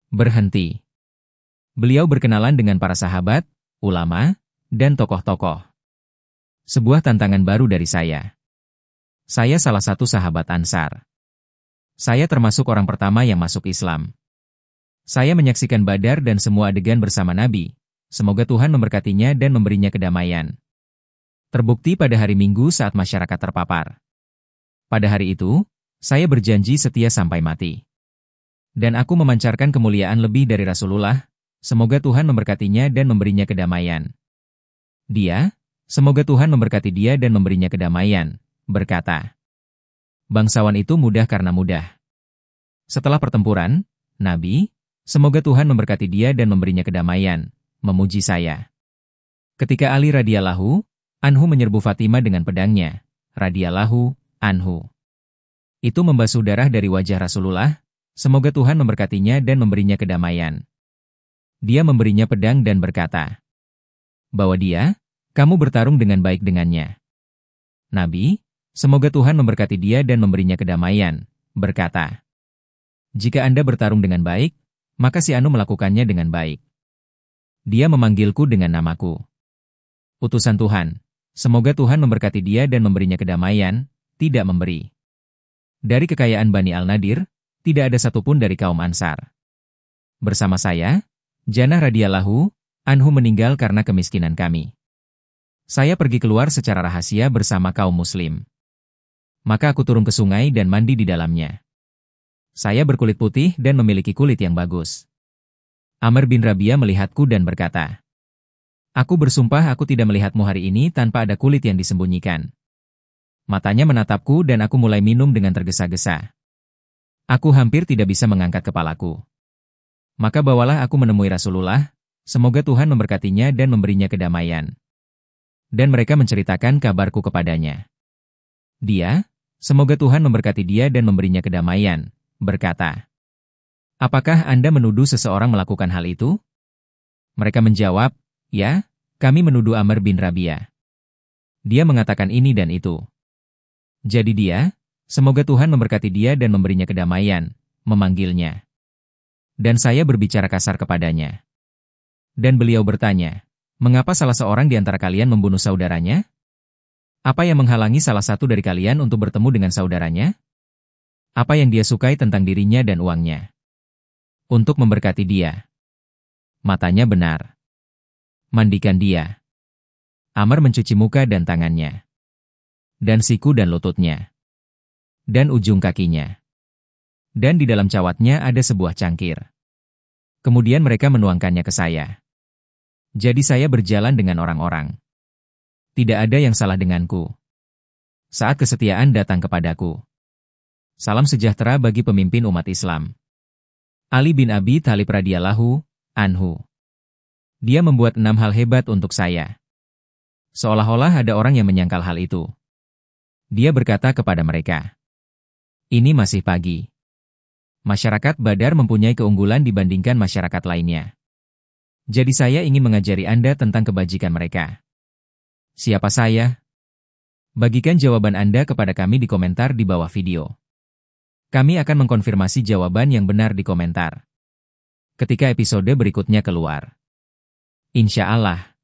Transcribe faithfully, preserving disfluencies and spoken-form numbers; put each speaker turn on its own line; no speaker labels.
Berhenti. Beliau berkenalan dengan para sahabat, ulama, dan tokoh-tokoh. Sebuah tantangan baru dari saya. Saya salah satu sahabat Ansar. Saya termasuk orang pertama yang masuk Islam. Saya menyaksikan Badar dan semua adegan bersama Nabi. Semoga Tuhan memberkatinya dan memberinya kedamaian. Terbukti pada hari Minggu saat masyarakat terpapar. Pada hari itu, saya berjanji setia sampai mati. Dan aku memancarkan kemuliaan lebih dari Rasulullah. Semoga Tuhan memberkatinya dan memberinya kedamaian. Dia, semoga Tuhan memberkati dia dan memberinya kedamaian, berkata. Bangsawan itu mudah karena mudah. Setelah pertempuran, Nabi, semoga Tuhan memberkati dia dan memberinya kedamaian, memuji saya. Ketika Ali radhiyallahu anhu menyerbu Fatimah dengan pedangnya, radhiyallahu anhu. Itu membasuh darah dari wajah Rasulullah, semoga Tuhan memberkatinya dan memberinya kedamaian. Dia memberinya pedang dan berkata, bahwa dia, kamu bertarung dengan baik dengannya. Nabi, semoga Tuhan memberkati dia dan memberinya kedamaian, berkata, jika Anda bertarung dengan baik, maka si Anu melakukannya dengan baik. Dia memanggilku dengan namaku. Utusan Tuhan, semoga Tuhan memberkati dia dan memberinya kedamaian, tidak memberi. Dari kekayaan Bani Al-Nadir, tidak ada satupun dari kaum Ansar. Bersama saya, Janah radhiyallahu anhu meninggal karena kemiskinan kami. Saya pergi keluar secara rahasia bersama kaum muslim. Maka aku turun ke sungai dan mandi di dalamnya. Saya berkulit putih dan memiliki kulit yang bagus. Amr bin Rabi'ah melihatku dan berkata, aku bersumpah aku tidak melihatmu hari ini tanpa ada kulit yang disembunyikan. Matanya menatapku dan aku mulai minum dengan tergesa-gesa. Aku hampir tidak bisa mengangkat kepalaku. Maka bawalah aku menemui Rasulullah, semoga Tuhan memberkatinya dan memberinya kedamaian. Dan mereka menceritakan kabarku kepadanya. Dia, semoga Tuhan memberkati dia dan memberinya kedamaian, berkata, apakah Anda menuduh seseorang melakukan hal itu? Mereka menjawab, ya, kami menuduh Amr bin Rabi'ah. Dia mengatakan ini dan itu. Jadi dia, semoga Tuhan memberkati dia dan memberinya kedamaian, memanggilnya. Dan saya berbicara kasar kepadanya. Dan beliau bertanya, mengapa salah seorang di antara kalian membunuh saudaranya? Apa yang menghalangi salah satu dari kalian untuk bertemu dengan saudaranya? Apa yang dia sukai tentang dirinya dan uangnya? Untuk memberkati dia. Matanya benar. Mandikan dia. Amr mencuci muka dan tangannya. Dan siku dan lututnya. Dan ujung kakinya. Dan di dalam cawatnya ada sebuah cangkir. Kemudian mereka menuangkannya ke saya. Jadi saya berjalan dengan orang-orang. Tidak ada yang salah denganku. Saat kesetiaan datang kepadaku. Salam sejahtera bagi pemimpin umat Islam. Ali bin Abi Thalib radhiyallahu anhu. Dia membuat enam hal hebat untuk saya. Seolah-olah ada orang yang menyangkal hal itu. Dia berkata kepada mereka, ini masih pagi. Masyarakat Badar mempunyai keunggulan dibandingkan masyarakat lainnya. Jadi saya ingin mengajari Anda tentang kebajikan mereka. Siapa saya? Bagikan jawaban Anda kepada kami di komentar di bawah video. Kami akan mengkonfirmasi jawaban yang benar di komentar ketika episode berikutnya keluar. Insya Allah.